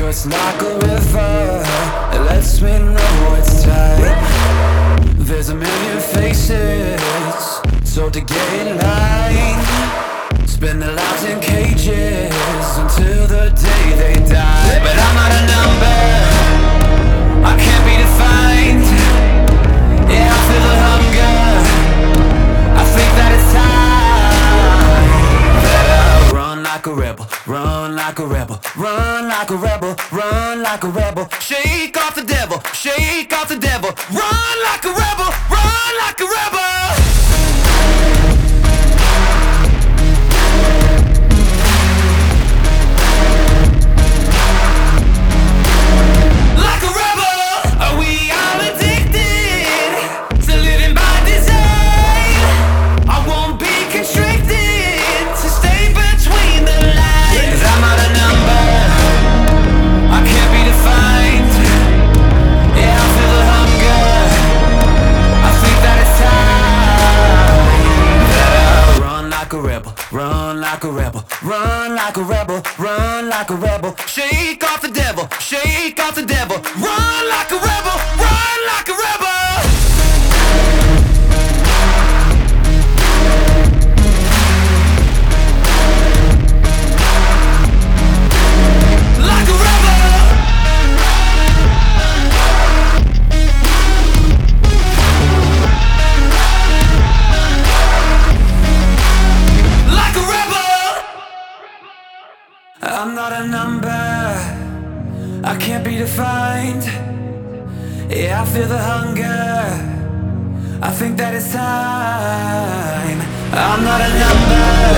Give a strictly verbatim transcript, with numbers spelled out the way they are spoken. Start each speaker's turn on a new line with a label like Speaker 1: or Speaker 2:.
Speaker 1: it's like a river, it lets me know it's time. There's a million faces, so to get in line, spend their lives in cages until the day they die. But I'm not a number, I can't be defined. Yeah, I feel the hunger, I think that it's time that I run like a rebel, run like a rebel, run like a rebel, run like a rebel. Shake off the devil, shake off the devil. Run like a rebel, run like a rebel. Run like a rebel, run like a rebel, run like a rebel. Shake off the devil, shake off the devil. Run like a rebel, run like a rebel. Like a rebel. I'm not a number, I can't be defined. Yeah, I feel the hunger, I think that it's time. I'm not a number,